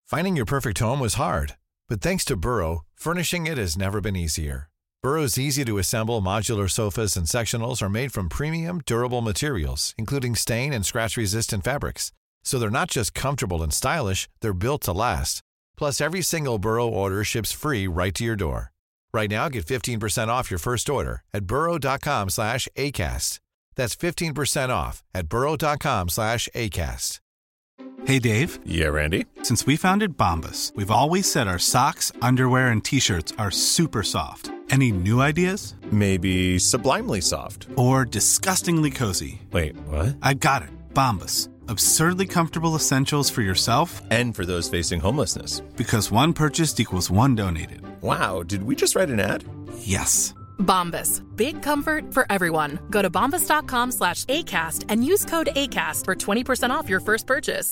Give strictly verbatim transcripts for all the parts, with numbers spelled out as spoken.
Finding your perfect home was hard, but thanks to Burrow, furnishing it has never been easier. Burrow's easy-to-assemble modular sofas and sectionals are made from premium, durable materials, including stain and scratch-resistant fabrics. So they're not just comfortable and stylish, they're built to last. Plus, every single Burrow order ships free right to your door. Right now, get fifteen percent off your first order at burrow.com slash ACAST. That's fifteen percent off at burrow.com slash ACAST. Hey, Dave. Yeah, Randy. Since we founded Bombas, we've always said our socks, underwear, and T-shirts are super soft. Any new ideas? Maybe sublimely soft. Or disgustingly cozy. Wait, what? I got it. Bombas. Absurdly comfortable essentials for yourself and for those facing homelessness. Because one purchased equals one donated. Wow, did we just write an ad? Yes. Bombas. Big comfort for everyone. Go to bombas.com slash ACAST and use code ACAST for twenty percent off your first purchase.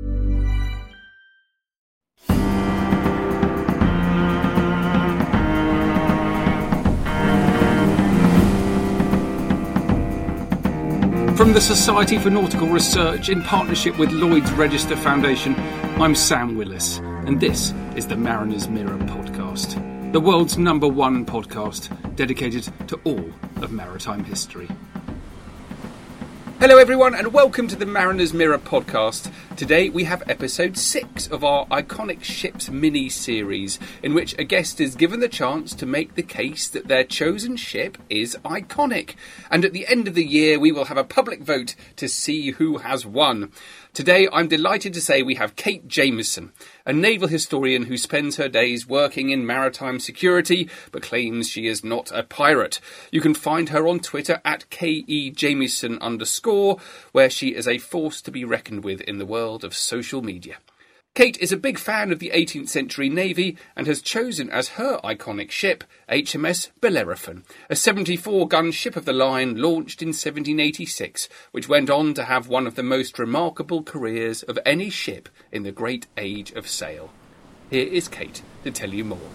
From the Society for Nautical Research in partnership with Lloyd's Register Foundation, I'm Sam Willis, and this is the Mariner's Mirror podcast, the world's number one podcast dedicated to all of maritime history. Hello everyone and welcome to the Mariner's Mirror podcast. Today we have episode six of our Iconic Ships mini-series, in which a guest is given the chance to make the case that their chosen ship is iconic. And at the end of the year we will have a public vote to see who has won. Today I'm delighted to say we have Kate Jamieson, a naval historian who spends her days working in maritime security but claims she is not a pirate. You can find her on Twitter at K E Jamieson underscore, where she is a force to be reckoned with in the world of social media. Kate is a big fan of the eighteenth century Navy and has chosen as her iconic ship H M S Bellerophon, a seventy-four gun ship of the line launched in seventeen eighty-six, which went on to have one of the most remarkable careers of any ship in the great age of sail. Here is Kate to tell you more.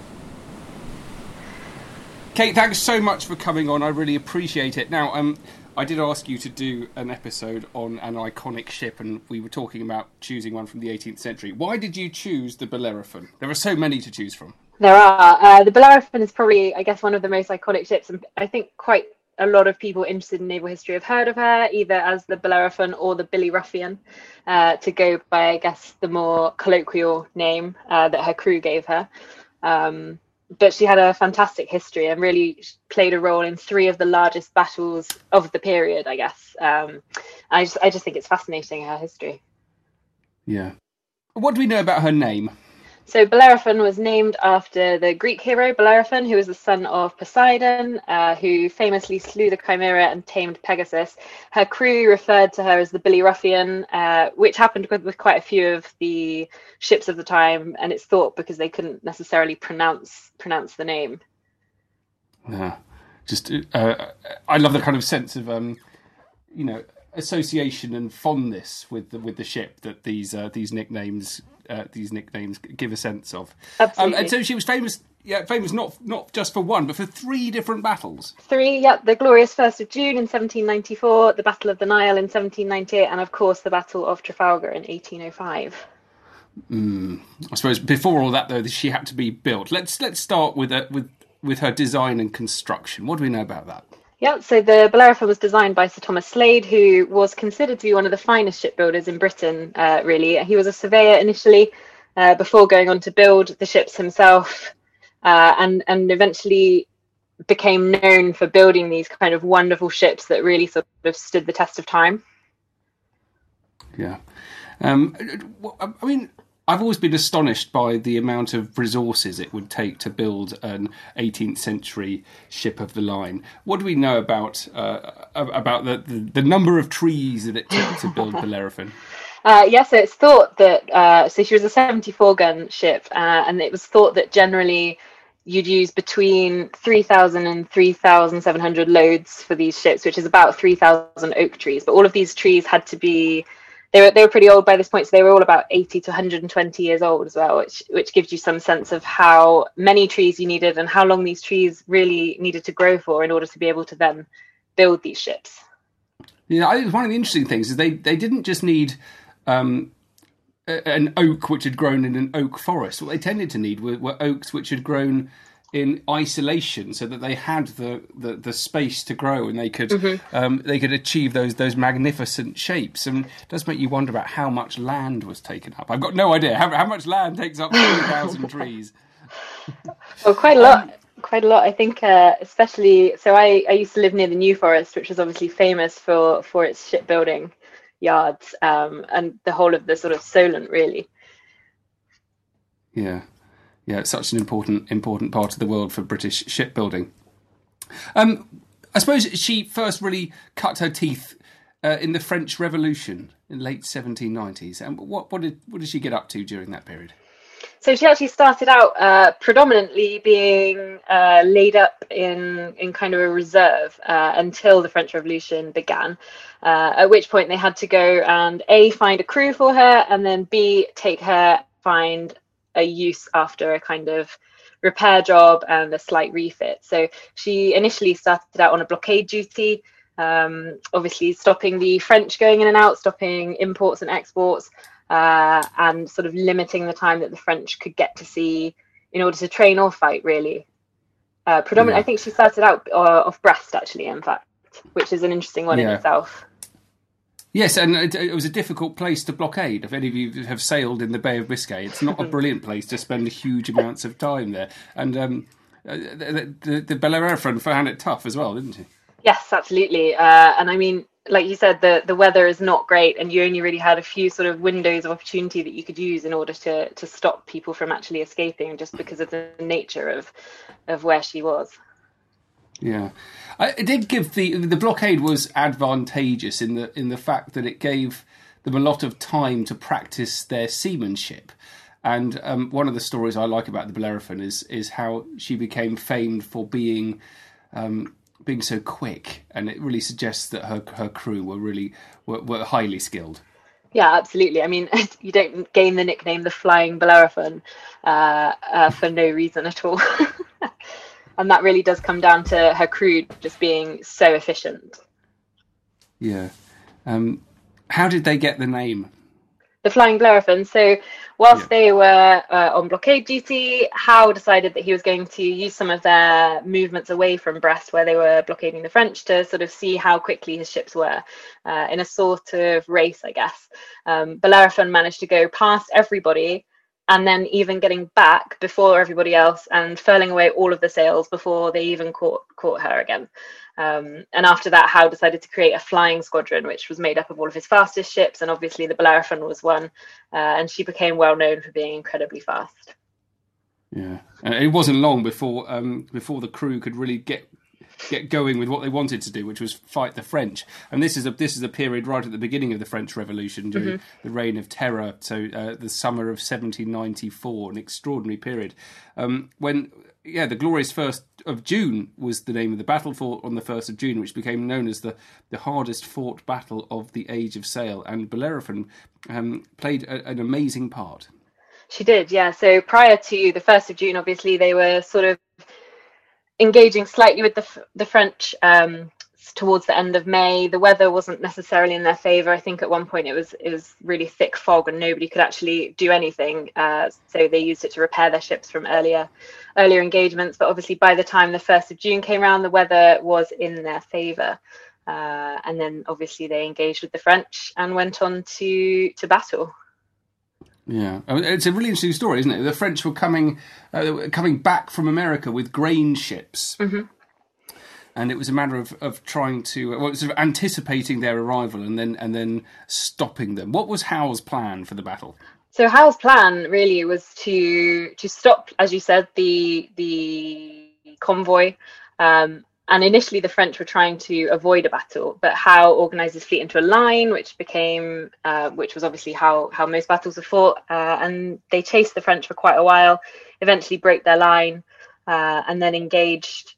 Kate, thanks so much for coming on. I really appreciate it. Now, um, I did ask you to do an episode on an iconic ship, and we were talking about choosing one from the eighteenth century. Why did you choose the Bellerophon? There are so many to choose from. There are. Uh, the Bellerophon is probably, I guess, one of the most iconic ships, and I think quite a lot of people interested in naval history have heard of her, either as the Bellerophon or the Billy Ruffian, uh, to go by, I guess, the more colloquial name uh, that her crew gave her. Um, But she had a fantastic history and really played a role in three of the largest battles of the period, I guess. Um, I just I just think it's fascinating, her history. Yeah. What do we know about her name? So Bellerophon was named after the Greek hero Bellerophon, who was the son of Poseidon, uh, who famously slew the Chimera and tamed Pegasus. Her crew referred to her as the Billy Ruffian, uh, which happened with, with quite a few of the ships of the time, and it's thought because they couldn't necessarily pronounce pronounce the name. Yeah, just uh, I love the kind of sense of um, you know, association and fondness with the, with the ship that these uh, these nicknames. Uh, these nicknames give a sense of. Absolutely. Um, and so she was famous, yeah, famous not not just for one, but for three different battles. Three, yeah, the glorious first of June in seventeen ninety-four, the Battle of the Nile in seventeen ninety-eight, and of course the Battle of Trafalgar in eighteen oh five. Mm, I suppose before all that, though, she had to be built. Let's let's start with uh, with with her design and construction. What do we know about that? Yeah, so the Bellerophon was designed by Sir Thomas Slade, who was considered to be one of the finest shipbuilders in Britain, uh, really. He was a surveyor initially, uh, before going on to build the ships himself, uh, and, and eventually became known for building these kind of wonderful ships that really sort of stood the test of time. Yeah. Um, I mean, I've always been astonished by the amount of resources it would take to build an eighteenth century ship of the line. What do we know about uh, about the, the, the number of trees that it took to build Bellerophon? Uh, yeah, so it's thought that, uh, so she was a seventy-four gun ship, uh, and it was thought that generally you'd use between three thousand and three thousand seven hundred loads for these ships, which is about three thousand oak trees. But all of these trees had to be, they were they were pretty old by this point, so they were all about eighty to one hundred twenty years old as well, which which gives you some sense of how many trees you needed and how long these trees really needed to grow for in order to be able to then build these ships. Yeah, I think one of the interesting things is they, they didn't just need um, an oak which had grown in an oak forest. What they tended to need were, were oaks which had grown in isolation, so that they had the, the, the space to grow, and they could mm-hmm. um, they could achieve those those magnificent shapes. And it does make you wonder about how much land was taken up. I've got no idea how, how much land takes up three thousand trees. Well, quite a lot. Um, quite a lot. I think, uh, especially. So I, I used to live near the New Forest, which was obviously famous for for its shipbuilding yards, um, and the whole of the sort of Solent, really. Yeah. Yeah, it's such an important important part of the world for British shipbuilding. Um, I suppose she first really cut her teeth uh, in the French Revolution in the late seventeen nineties. And what what did what did she get up to during that period? So she actually started out uh, predominantly being uh, laid up in in kind of a reserve uh, until the French Revolution began. Uh, at which point they had to go and A, find a crew for her, and then B, take her, find a use after a kind of repair job and a slight refit. So she initially started out on a blockade duty, um, obviously stopping the French going in and out, stopping imports and exports, uh, and sort of limiting the time that the French could get to sea in order to train or fight, really. Uh, predominantly, yeah. I think she started out uh, off Brest, actually, in fact, which is an interesting one yeah. in itself. Yes, and it, it was a difficult place to blockade. If any of you have sailed in the Bay of Biscay, it's not a brilliant place to spend huge amounts of time there. And um, the, the, the Bellerophon found it tough as well, didn't she? Yes, absolutely. Uh, and I mean, like you said, the, the weather is not great, and you only really had a few sort of windows of opportunity that you could use in order to, to stop people from actually escaping, just because of the nature of of where she was. Yeah, I, it did give the the blockade was advantageous in the in the fact that it gave them a lot of time to practice their seamanship. And um, one of the stories I like about the Bellerophon is is how she became famed for being um, being so quick, and it really suggests that her her crew were really were, were highly skilled. Yeah, absolutely. I mean, you don't gain the nickname the Flying Bellerophon uh, uh, for no reason at all. And that really does come down to her crew just being so efficient. Yeah. Um, how did they get the name? The Flying Bellerophon. So whilst yeah. they were uh, on blockade duty, Howe decided that he was going to use some of their movements away from Brest, where they were blockading the French, to sort of see how quickly his ships were uh, in a sort of race, I guess. Um, Bellerophon managed to go past everybody, and then even getting back before everybody else and furling away all of the sails before they even caught caught her again. Um, and after that, Howe decided to create a flying squadron, which was made up of all of his fastest ships, and obviously the Bellerophon was one, uh, and she became well known for being incredibly fast. Yeah, and it wasn't long before um, before the crew could really get get going with what they wanted to do, which was fight the French. And this is a this is a period right at the beginning of the French Revolution, during mm-hmm. the Reign of Terror, so uh, the summer of seventeen ninety-four, an extraordinary period, um, when yeah the glorious first of June was the name of the battle, fought on the first of June, which became known as the the hardest fought battle of the Age of Sail, and Bellerophon um, played a, an amazing part. She did, yeah. So prior to the first of June, obviously they were sort of engaging slightly with the the French um, towards the end of May. The weather wasn't necessarily in their favour. I think at one point it was it was really thick fog and nobody could actually do anything. Uh, so they used it to repair their ships from earlier earlier engagements. But obviously by the time the first of June came around, the weather was in their favour. Uh, and then obviously they engaged with the French and went on to to battle. Yeah, it's a really interesting story, isn't it? The French were coming uh, coming back from America with grain ships, mm-hmm. and it was a matter of, of trying to, well, sort of anticipating their arrival and then and then stopping them. What was Howe's plan for the battle? So Howe's plan really was to to stop, as you said, the the convoy. Um, And initially the French were trying to avoid a battle, but Howe organised his fleet into a line, which became, uh, which was obviously how, how most battles are fought. Uh, and they chased the French for quite a while, eventually broke their line, uh, and then engaged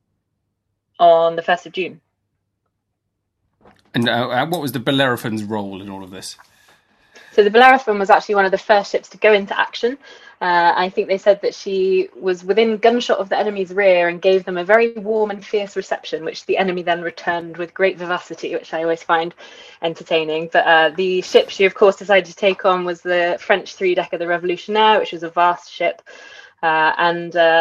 on the first of June. And uh, what was the Bellerophon's role in all of this? So So the Bellerophon was actually one of the first ships to go into action. Uh, I think they said that she was within gunshot of the enemy's rear and gave them a very warm and fierce reception, which the enemy then returned with great vivacity, which I always find entertaining. But uh, the ship she, of course, decided to take on was the French three-decker, the Revolutionnaire, which was a vast ship. Uh, and uh,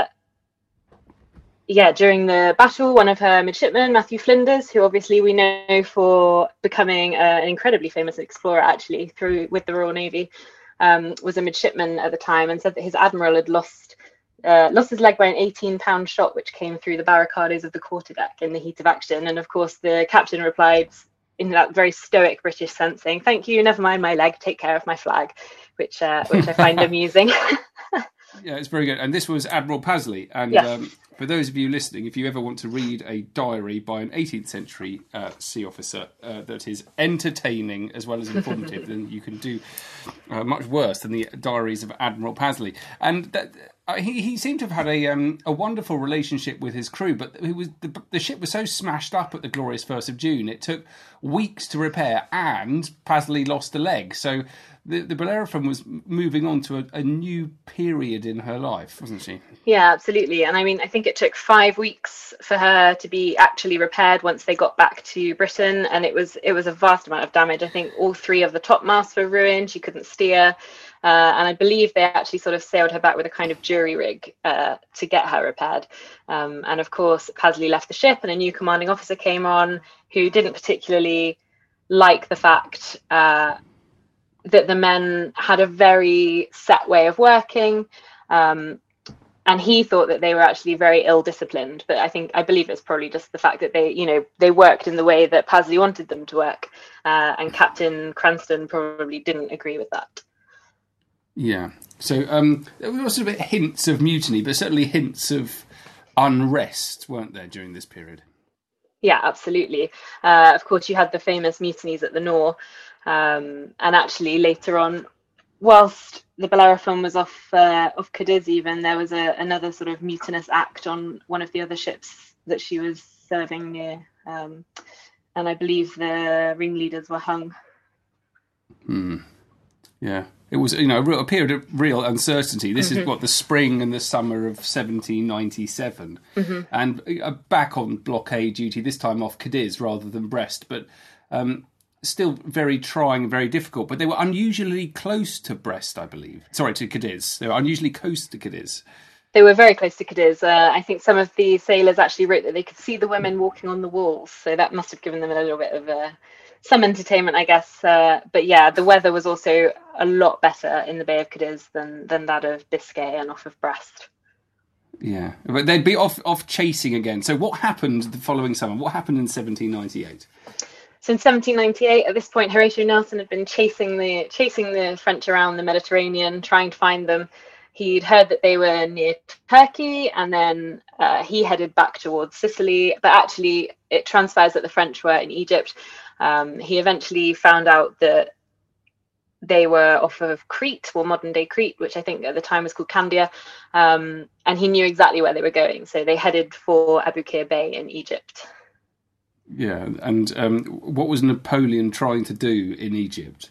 yeah, during the battle, one of her midshipmen, Matthew Flinders, who obviously we know for becoming uh, an incredibly famous explorer, actually, through with the Royal Navy, um, was a midshipman at the time, and said that his admiral had lost uh, lost his leg by an eighteen pound shot, which came through the barricadoes of the quarterdeck in the heat of action. And of course, the captain replied in that very stoic British sense, saying, "Thank you, never mind my leg, take care of my flag," which uh, which I find amusing. Yeah, it's very good. And this was Admiral Pasley. And yes. um, for those of you listening, if you ever want to read a diary by an eighteenth century uh, sea officer uh, that is entertaining as well as informative, then you can do uh, much worse than the diaries of Admiral Pasley. And that, uh, he, he seemed to have had a um, a wonderful relationship with his crew, but it was the, the ship was so smashed up at the glorious first of June, it took weeks to repair, and Pasley lost a leg. So the, the Bellerophon was moving on to a, a new period in her life, wasn't she? Yeah, absolutely. And I mean, I think it took five weeks for her to be actually repaired once they got back to Britain, and it was it was a vast amount of damage. I think all three of the topmasts were ruined. She couldn't steer. Uh, and I believe they actually sort of sailed her back with a kind of jury rig uh, to get her repaired. Um, and of course, Pasley left the ship and a new commanding officer came on who didn't particularly like the fact uh, that the men had a very set way of working. Um, and he thought that they were actually very ill-disciplined. But I think, I believe it's probably just the fact that they, you know, they worked in the way that Pasley wanted them to work. Uh, and Captain Cranston probably didn't agree with that. Yeah. So um, there were sort of hints of mutiny, but certainly hints of unrest, weren't there, during this period? Yeah, absolutely. Uh, of course, you had the famous mutinies at the Nore. Um, and actually, later on, whilst the Bellerophon was off uh, off Cadiz even, there was a, another sort of mutinous act on one of the other ships that she was serving near. Um, and I believe the ringleaders were hung. Hmm. Yeah. It was, you know, a, real, a period of real uncertainty. This mm-hmm. is what the spring and the summer of seventeen ninety-seven, mm-hmm. and uh, back on blockade duty. This time off Cadiz rather than Brest, but um, still very trying and very difficult. But they were unusually close to Brest, I believe. Sorry, to Cadiz. They were unusually close to Cadiz. They were very close to Cadiz. Uh, I think some of the sailors actually wrote that they could see the women walking on the walls, so that must have given them a little bit of a. Some entertainment, I guess, uh, but yeah, the weather was also a lot better in the Bay of Cadiz than than that of Biscay and off of Brest. Yeah, but they'd be off off chasing again. So what happened the following summer? What happened in seventeen ninety-eight? So in seventeen ninety-eight, at this point, Horatio Nelson had been chasing the chasing the French around the Mediterranean, trying to find them. He'd heard that they were near Turkey, and then uh, he headed back towards Sicily. But actually, it transpires that the French were in Egypt. Um, he eventually found out that they were off of Crete, or modern day Crete, which I think at the time was called Candia. Um, and he knew exactly where they were going. So they headed for Aboukir Bay in Egypt. Yeah. And um, what was Napoleon trying to do in Egypt?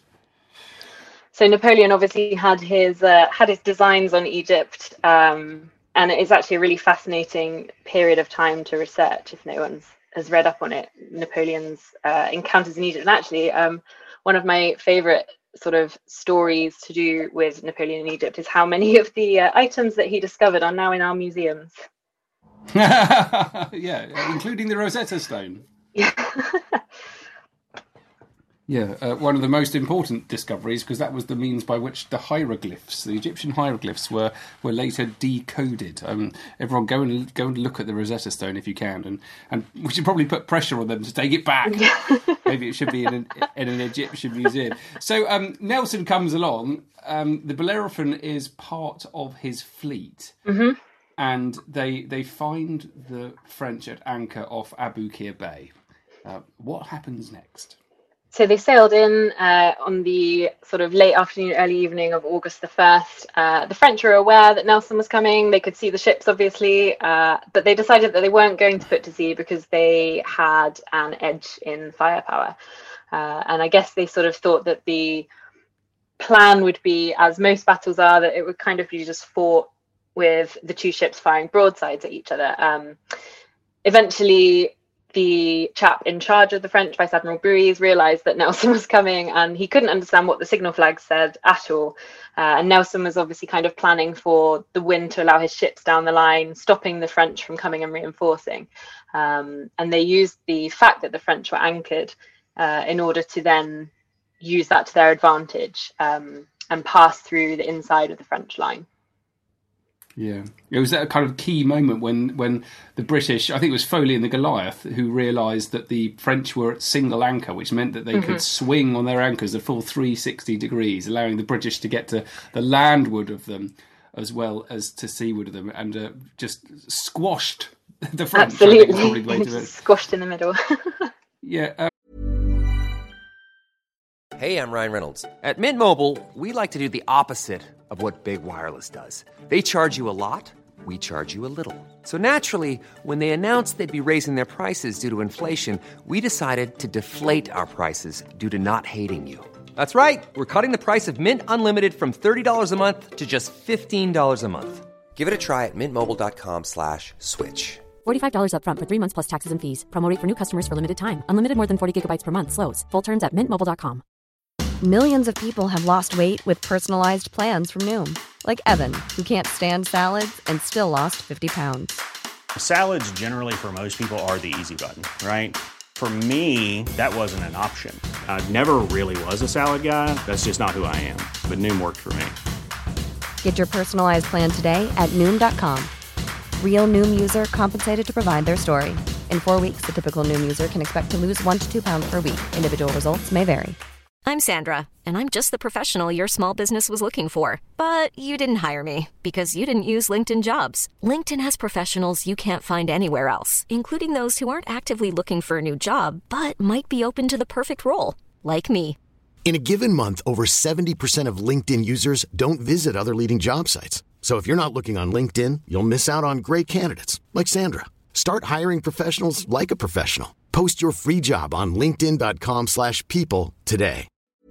So Napoleon obviously had his uh, had his designs on Egypt. Um, and it's actually a really fascinating period of time to research if no one's has read up on it, Napoleon's uh, encounters in Egypt. And actually, um, one of my favourite sort of stories to do with Napoleon in Egypt is how many of the uh, items that he discovered are now in our museums. Yeah, including the Rosetta Stone. Yeah. Yeah, uh, one of the most important discoveries, because that was the means by which the hieroglyphs, the Egyptian hieroglyphs, were, were later decoded. Um, everyone, go and go and look at the Rosetta Stone if you can, and, and we should probably put pressure on them to take it back. Maybe it should be in an, in an Egyptian museum. So um, Nelson comes along. Um, the Bellerophon is part of his fleet, mm-hmm. and they they find the French at anchor off Aboukir Bay. Uh, what happens next? So they sailed in uh, on the sort of late afternoon, early evening of August the first. Uh, the French were aware that Nelson was coming. They could see the ships, obviously, uh, but they decided that they weren't going to put to sea because they had an edge in firepower. Uh, and I guess they sort of thought that the plan would be, as most battles are, that it would kind of be just fought with the two ships firing broadsides at each other. Um, eventually, the chap in charge of the French, Vice Admiral Brueys, realised that Nelson was coming, and he couldn't understand what the signal flag said at all. Uh, and Nelson was obviously kind of planning for the wind to allow his ships down the line, stopping the French from coming and reinforcing. Um, and they used the fact that the French were anchored uh, in order to then use that to their advantage um, and pass through the inside of the French line. Yeah, it was that kind of key moment when, when the British, I think it was Foley and the Goliath, who realised that the French were at single anchor, which meant that they mm-hmm. could swing on their anchors a full three hundred sixty degrees, allowing the British to get to the landward of them as well as to seaward of them, and uh, just squashed the French. Absolutely, probably the way to squashed in the middle. yeah. Um... Hey, I'm Ryan Reynolds. At Mint Mobile, we like to do the opposite of what Big Wireless does. They charge you a lot, we charge you a little. So naturally, when they announced they'd be raising their prices due to inflation, we decided to deflate our prices due to not hating you. That's right. We're cutting the price of Mint Unlimited from thirty dollars a month to just fifteen dollars a month. Give it a try at mintmobile.com slash switch. forty-five dollars up front for three months plus taxes and fees. Promo rate for new customers for limited time. Unlimited more than forty gigabytes per month. Slows full terms at mint mobile dot com. Millions of people have lost weight with personalized plans from Noom. Like Evan, who can't stand salads and still lost fifty pounds. Salads generally for most people are the easy button, right? For me, that wasn't an option. I never really was a salad guy. That's just not who I am. But Noom worked for me. Get your personalized plan today at Noom dot com. Real Noom user compensated to provide their story. In four weeks, the typical Noom user can expect to lose one to two pounds per week. Individual results may vary. I'm Sandra, and I'm just the professional your small business was looking for. But you didn't hire me because you didn't use LinkedIn Jobs. LinkedIn has professionals you can't find anywhere else, including those who aren't actively looking for a new job, but might be open to the perfect role, like me. In a given month, over seventy percent of LinkedIn users don't visit other leading job sites. So if you're not looking on LinkedIn, you'll miss out on great candidates like Sandra. Start hiring professionals like a professional. Post your free job on linkedin dot com slash people today.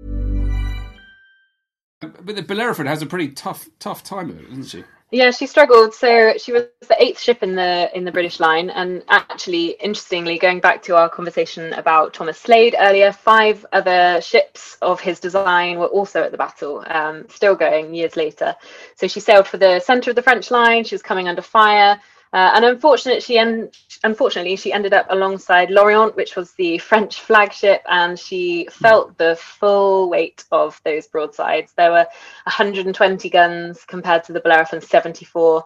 But the Bellerophon has a pretty tough, tough time of it, doesn't she? Yeah, she struggled. So she was the eighth ship in the in the British line, and actually, interestingly, going back to our conversation about Thomas Slade earlier, five other ships of his design were also at the battle, um, still going years later. So she sailed for the centre of the French line. She was coming under fire. Uh, and unfortunately she, en- unfortunately, she ended up alongside L'Orient, which was the French flagship, and she felt the full weight of those broadsides. There were one hundred twenty guns compared to the Bellerophon's seventy-four.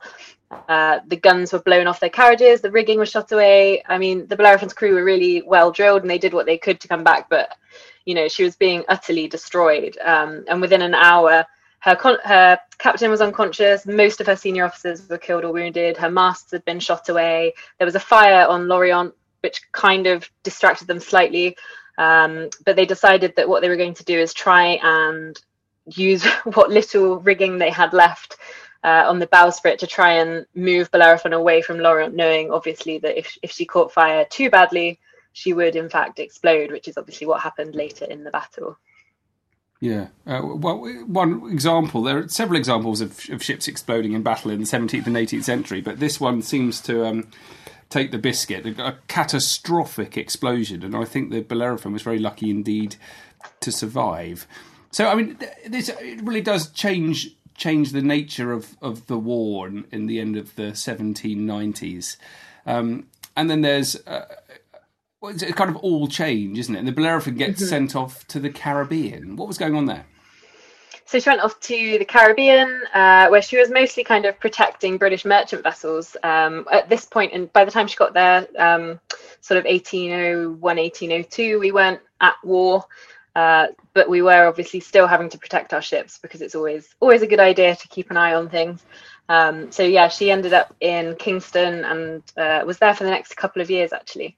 Uh, the guns were blown off their carriages, the rigging was shot away. I mean, the Bellerophon's crew were really well drilled, and they did what they could to come back, but, you know, she was being utterly destroyed. Um, and within an hour, Her, con- her captain was unconscious. Most of her senior officers were killed or wounded. Her masts had been shot away. There was a fire on L'Orient, which kind of distracted them slightly. Um, but they decided that what they were going to do is try and use what little rigging they had left uh, on the bowsprit to try and move Bellerophon away from L'Orient, knowing obviously that if, if she caught fire too badly, she would in fact explode, which is obviously what happened later in the battle. Yeah. Uh, well, one example, there are several examples of, of ships exploding in battle in the seventeenth and eighteenth century, but this one seems to um, take the biscuit, a, a catastrophic explosion, and I think the Bellerophon was very lucky indeed to survive. So, I mean, this it really does change change the nature of, of the war in, in the end of the seventeen nineties. Um, and then there's... Uh, Well, it's kind of all change, isn't it? And the Bellerophon gets mm-hmm. sent off to the Caribbean. What was going on there? So she went off to the Caribbean, uh, where she was mostly kind of protecting British merchant vessels. Um, at this point, and by the time she got there, um, sort of eighteen oh one, eighteen oh two, we weren't at war, uh, but we were obviously still having to protect our ships because it's always always a good idea to keep an eye on things. Um, so yeah, she ended up in Kingston and uh, was there for the next couple of years, actually.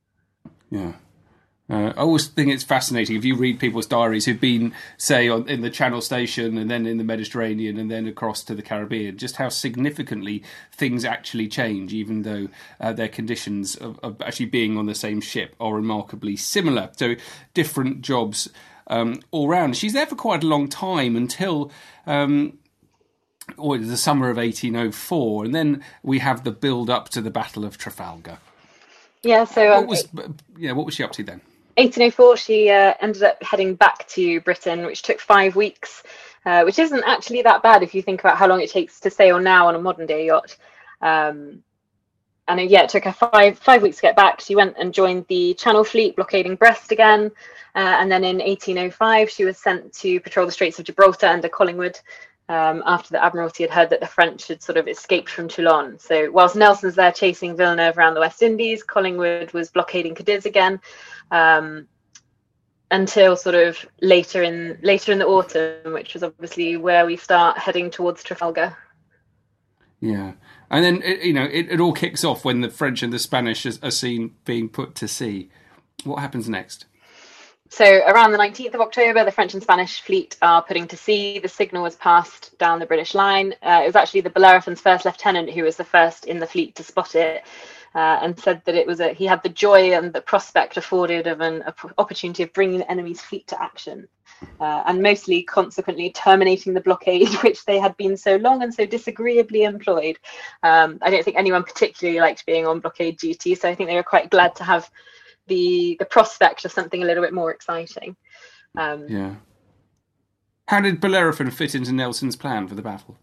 Yeah. Uh, I always think it's fascinating if you read people's diaries who've been, say, on, in the Channel Station and then in the Mediterranean and then across to the Caribbean, just how significantly things actually change, even though uh, their conditions of, of actually being on the same ship are remarkably similar. So different jobs um, all round. She's there for quite a long time until um, or the summer of eighteen oh four, and then we have the build up to the Battle of Trafalgar. Yeah, so um, what was yeah, what was she up to then? eighteen oh four, she uh, ended up heading back to Britain, which took five weeks, uh, which isn't actually that bad if you think about how long it takes to sail now on a modern day yacht. Um, and uh, yeah, it took her five five weeks to get back. She went and joined the Channel Fleet, blockading Brest again. Uh, and then in eighteen oh five, she was sent to patrol the Straits of Gibraltar under Collingwood, um, after the Admiralty had heard that the French had sort of escaped from Toulon. So whilst Nelson's there chasing Villeneuve around the West Indies, Collingwood was blockading Cadiz again, um, until sort of later in later in the autumn, which was obviously where we start heading towards Trafalgar. Yeah. And then, it, you know, it, it all kicks off when the French and the Spanish are, are seen being put to sea. What happens next? So around the nineteenth of October, the French and Spanish fleet are putting to sea. The signal was passed down the British line. Uh, it was actually the Bellerophon's first lieutenant who was the first in the fleet to spot it, uh, and said that it was a, he had the joy and the prospect afforded of an opportunity of bringing the enemy's fleet to action. Uh, and mostly consequently terminating the blockade, which they had been so long and so disagreeably employed. Um, I don't think anyone particularly liked being on blockade duty, so I think they were quite glad to have the the prospect of something a little bit more exciting. Um, yeah. How did Bellerophon fit into Nelson's plan for the battle?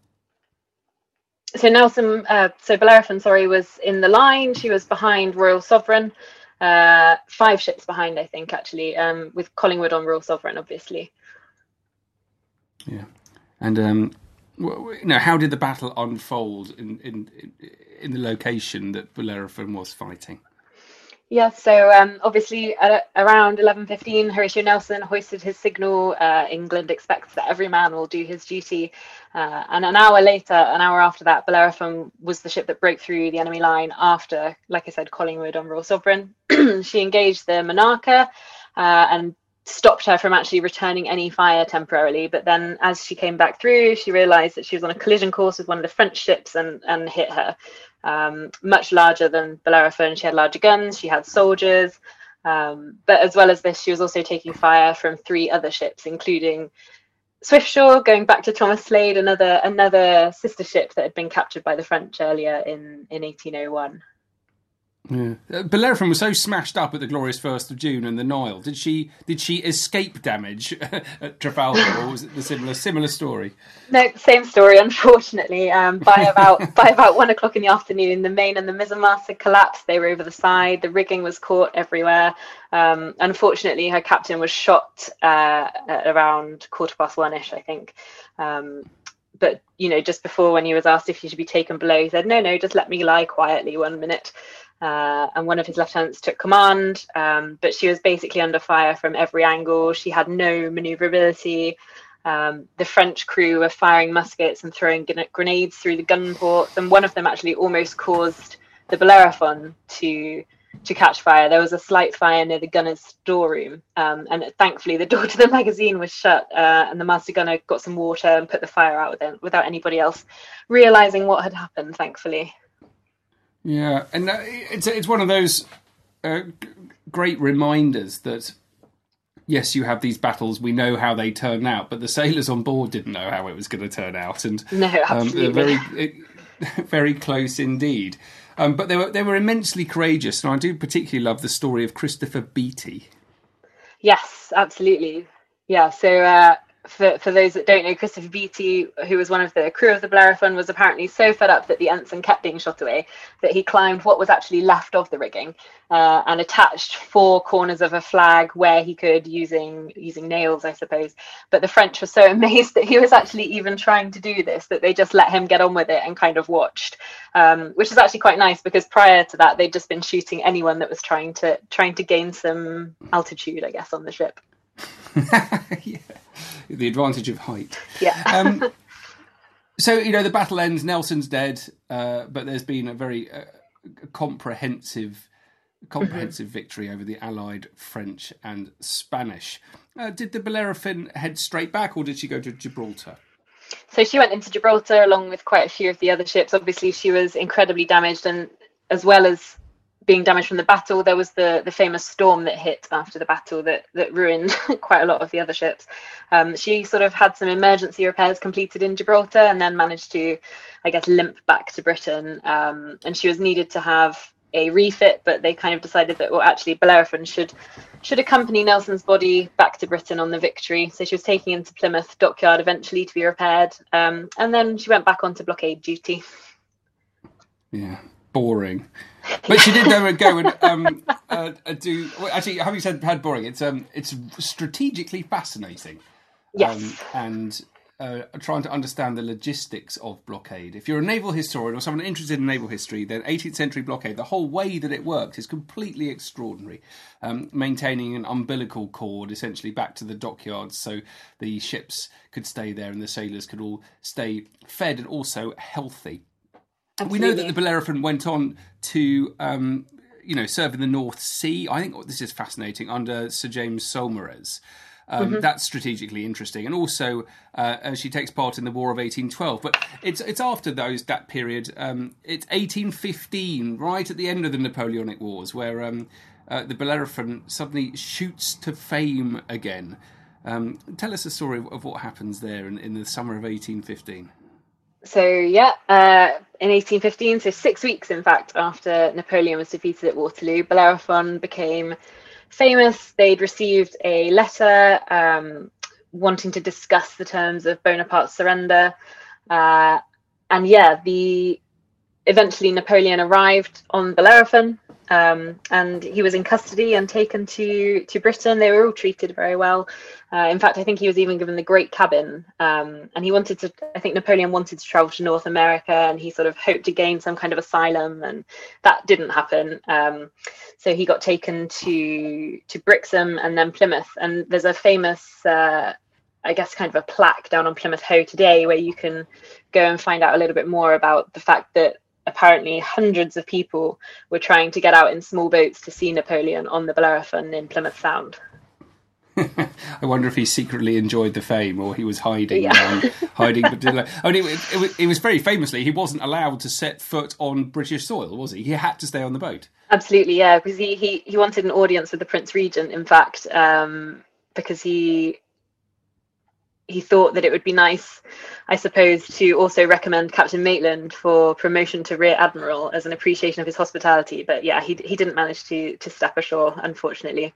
So Nelson, uh, so Bellerophon, sorry, was in the line. She was behind Royal Sovereign. Uh, five ships behind, I think, actually, um, with Collingwood on Royal Sovereign, obviously. Yeah, and um, you know, how did the battle unfold in in in the location that Bellerophon was fighting? Yeah, so um, obviously at around eleven fifteen, Horatio Nelson hoisted his signal. Uh, England expects that every man will do his duty. Uh, and an hour later, an hour after that, Bellerophon was the ship that broke through the enemy line after, like I said, Collingwood on Royal Sovereign. She engaged the Monarca uh, and stopped her from actually returning any fire temporarily. But then as she came back through, she realised that she was on a collision course with one of the French ships and, and hit her. Um, much larger than Bellerophon. She had larger guns, she had soldiers, um, but as well as this, she was also taking fire from three other ships, including Swiftsure, going back to Thomas Slade, another another sister ship that had been captured by the French earlier in, in eighteen oh one. Yeah. Uh, Bellerophon was so smashed up at the glorious first of June in the Nile. Did she did she escape damage at Trafalgar, or was it the similar similar story? No, same story. Unfortunately, um, by about by about one o'clock in the afternoon, the main and the mizzenmast had collapsed. They were over the side. The rigging was caught everywhere. Um, unfortunately, her captain was shot uh, at around quarter past one-ish, I think. Um, but you know, just before, when he was asked if he should be taken below, he said, "No, no, just let me lie quietly one minute." Uh, and one of his lieutenants took command, um, but she was basically under fire from every angle. She had no maneuverability. Um, the French crew were firing muskets and throwing g- grenades through the gun ports, and one of them actually almost caused the Bellerophon to to catch fire. There was a slight fire near the gunner's storeroom, um, and thankfully the door to the magazine was shut, uh, and the master gunner got some water and put the fire out within, without anybody else realising what had happened, thankfully. Yeah, and uh, it's it's one of those uh, g- great reminders that, yes, you have these battles, we know how they turn out, but the sailors on board didn't know how it was going to turn out, and no, absolutely. Um, very, it, very close indeed. Um, but they were they were immensely courageous, and I do particularly love the story of Christopher Beatty. Yes, absolutely. Yeah, so uh, for for those that don't know, Christopher Beatty, who was one of the crew of the Bellerophon, was apparently so fed up that the ensign kept being shot away that he climbed what was actually left of the rigging uh, and attached four corners of a flag where he could, using using nails, I suppose. But the French were so amazed that he was actually even trying to do this that they just let him get on with it and kind of watched, um, which is actually quite nice, because prior to that they'd just been shooting anyone that was trying to trying to gain some altitude, I guess, on the ship. Yeah. The advantage of height. Yeah. um, so, you know, the battle ends, Nelson's dead, uh, but there's been a very uh, comprehensive comprehensive mm-hmm. victory over the allied French and Spanish. Uh, did the Bellerophon head straight back, or did she go to Gibraltar? So she went into Gibraltar along with quite a few of the other ships. Obviously, she was incredibly damaged, and as well as being damaged from the battle. There was the the famous storm that hit after the battle that that ruined quite a lot of the other ships. Um, she sort of had some emergency repairs completed in Gibraltar and then managed to, I guess, limp back to Britain. Um, and she was needed to have a refit, but they kind of decided that, well, actually Bellerophon should should accompany Nelson's body back to Britain on the Victory. So she was taken into Plymouth Dockyard eventually to be repaired. Um, and then she went back onto blockade duty. Yeah, boring. But she did go and go and um, uh, do. Well, actually, having said had boring, it's um, it's strategically fascinating. Yes, um, and uh, trying to understand the logistics of blockade. If you're a naval historian or someone interested in naval history, then eighteenth century blockade, the whole way that it worked is completely extraordinary. Um, maintaining an umbilical cord essentially back to the dockyards, so the ships could stay there and the sailors could all stay fed and also healthy. Absolutely. We know that the Bellerophon went on to, um, you know, serve in the North Sea. I think oh, this is fascinating, under Sir James Saumarez. Um, mm-hmm. That's strategically interesting. And also, uh, she takes part in the War of eighteen twelve. But it's it's after those that period. Um, it's eighteen fifteen, right at the end of the Napoleonic Wars, where um, uh, the Bellerophon suddenly shoots to fame again. Um, tell us a story of, of what happens there in, in the summer of eighteen fifteen. So, yeah, uh, in eighteen fifteen, so six weeks, in fact, after Napoleon was defeated at Waterloo, Bellerophon became famous. They'd received a letter um, wanting to discuss the terms of Bonaparte's surrender. Uh, and, yeah, the eventually Napoleon arrived on Bellerophon, um, and he was in custody and taken to, to Britain. They were all treated very well. Uh, in fact, I think he was even given the Great Cabin, um, and he wanted to, I think Napoleon wanted to travel to North America, and he sort of hoped to gain some kind of asylum, and that didn't happen. Um, so he got taken to to Brixham and then Plymouth, and there's a famous, uh, I guess, kind of a plaque down on Plymouth Hoe today where you can go and find out a little bit more about the fact that apparently hundreds of people were trying to get out in small boats to see Napoleon on the Bellerophon in Plymouth Sound. I wonder if he secretly enjoyed the fame, or he was hiding. Yeah. um, hiding, but I mean, it, it, it was very famously he wasn't allowed to set foot on British soil, was he? He had to stay on the boat. Absolutely, yeah, because he he, he wanted an audience with the Prince Regent. In fact, um, because he he thought that it would be nice, I suppose, to also recommend Captain Maitland for promotion to Rear Admiral as an appreciation of his hospitality. But yeah, he he didn't manage to to step ashore, unfortunately.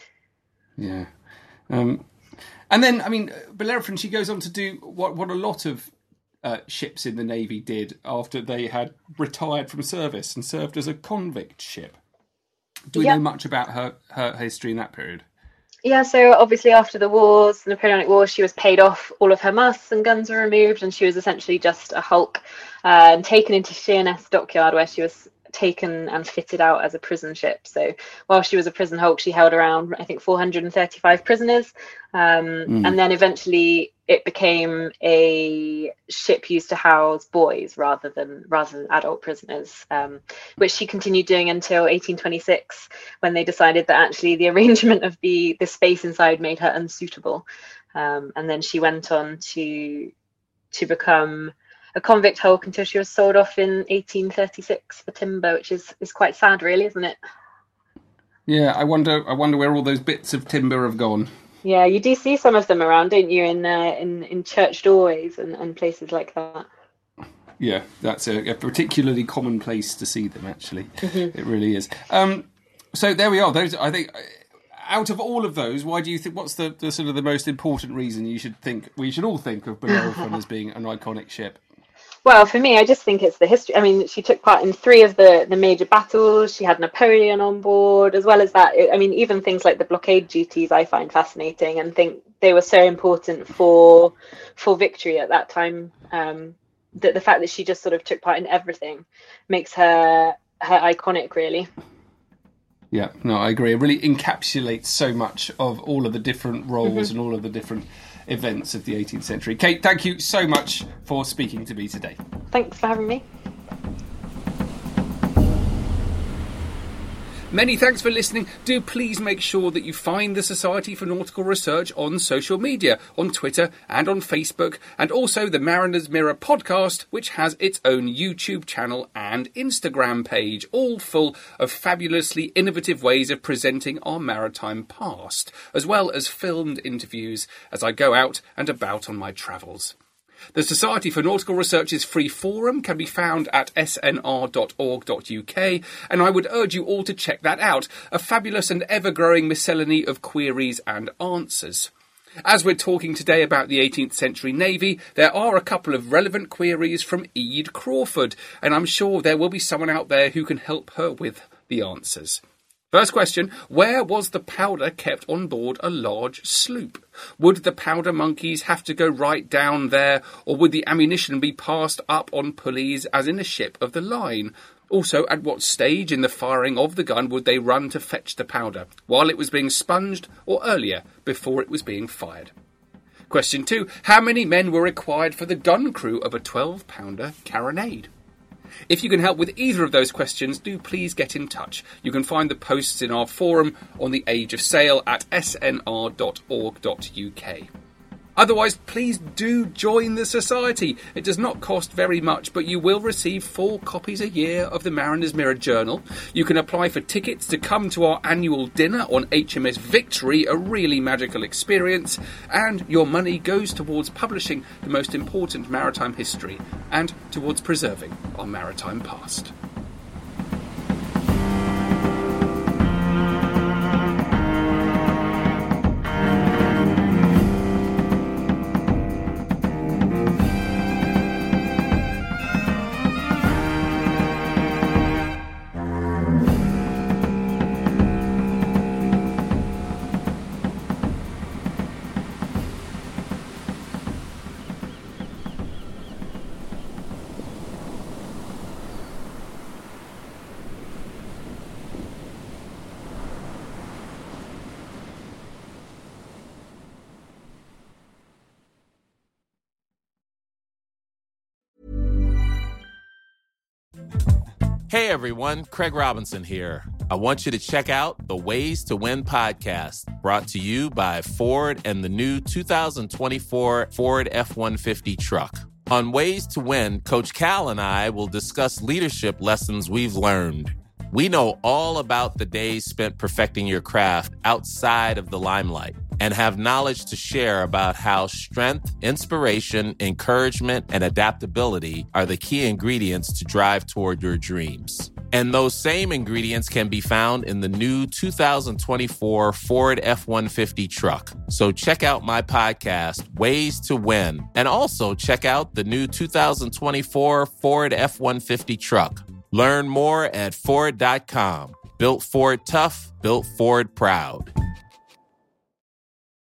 Yeah. Um, and then, I mean, Bellerophon, she goes on to do what, what a lot of uh, ships in the Navy did after they had retired from service and served as a convict ship. Do we yep. know much about her, her history in that period? Yeah, so obviously after the wars, the Napoleonic Wars, she was paid off, all of her masts and guns were removed, and she was essentially just a hulk, uh, and taken into Sheerness Dockyard, where she was taken and fitted out as a prison ship. So while she was a prison hulk, she held around, I think, four hundred thirty-five prisoners, um, mm. and then eventually it became a ship used to house boys rather than rather than adult prisoners, um, which she continued doing until eighteen twenty-six, when they decided that actually the arrangement of the the space inside made her unsuitable, um, and then she went on to to become a convict hulk until she was sold off in eighteen thirty-six for timber, which is, is quite sad, really, isn't it? Yeah, I wonder I wonder where all those bits of timber have gone. Yeah, you do see some of them around, don't you, in uh, in, in church doorways and, and places like that. Yeah, that's a, a particularly common place to see them, actually. Mm-hmm. It really is. Um, so there we are. Those, I think, out of all of those, why do you think? What's the, the sort of the most important reason you should think we should all think of Bellerophon as being an iconic ship? Well, for me, I just think it's the history. I mean, she took part in three of the, the major battles. She had Napoleon on board, as well as that. I mean, even things like the blockade duties I find fascinating and think they were so important for for victory at that time. Um, that the fact that she just sort of took part in everything makes her her iconic, really. Yeah, no, I agree. It really encapsulates so much of all of the different roles Mm-hmm. and all of the different events of the eighteenth century. Kate, thank you so much for speaking to me today. Thanks for having me. Many thanks for listening. Do please make sure that you find the Society for Nautical Research on social media, on Twitter and on Facebook, and also the Mariner's Mirror podcast, which has its own YouTube channel and Instagram page, all full of fabulously innovative ways of presenting our maritime past, as well as filmed interviews as I go out and about on my travels. The Society for Nautical Research's free forum can be found at s n r dot org dot u k, and I would urge you all to check that out, a fabulous and ever-growing miscellany of queries and answers. As we're talking today about the eighteenth century Navy, there are a couple of relevant queries from Ede Crawford, and I'm sure there will be someone out there who can help her with the answers. First question, where was the powder kept on board a large sloop? Would the powder monkeys have to go right down there, or would the ammunition be passed up on pulleys as in a ship of the line? Also, at what stage in the firing of the gun would they run to fetch the powder? While it was being sponged, or earlier, before it was being fired? Question two, how many men were required for the gun crew of a twelve-pounder carronade? If you can help with either of those questions, do please get in touch. You can find the posts in our forum on the Age of Sail at s n r dot org dot u k. Otherwise, please do join the Society. It does not cost very much, but you will receive four copies a year of the Mariner's Mirror Journal. You can apply for tickets to come to our annual dinner on H M S Victory, a really magical experience, and your money goes towards publishing the most important maritime history and towards preserving our maritime past. Hey everyone, Craig Robinson here. I want you to check out the Ways to Win podcast, brought to you by Ford and the new two thousand twenty-four Ford F one fifty truck. On Ways to Win, Coach Cal and I will discuss leadership lessons we've learned. We know all about the days spent perfecting your craft outside of the limelight and have knowledge to share about how strength, inspiration, encouragement, and adaptability are the key ingredients to drive toward your dreams. And those same ingredients can be found in the new two thousand twenty-four Ford F one fifty truck. So check out my podcast, Ways to Win, and also check out the new two thousand twenty-four Ford F one fifty truck. Learn more at Ford dot com. Built Ford tough, built Ford proud.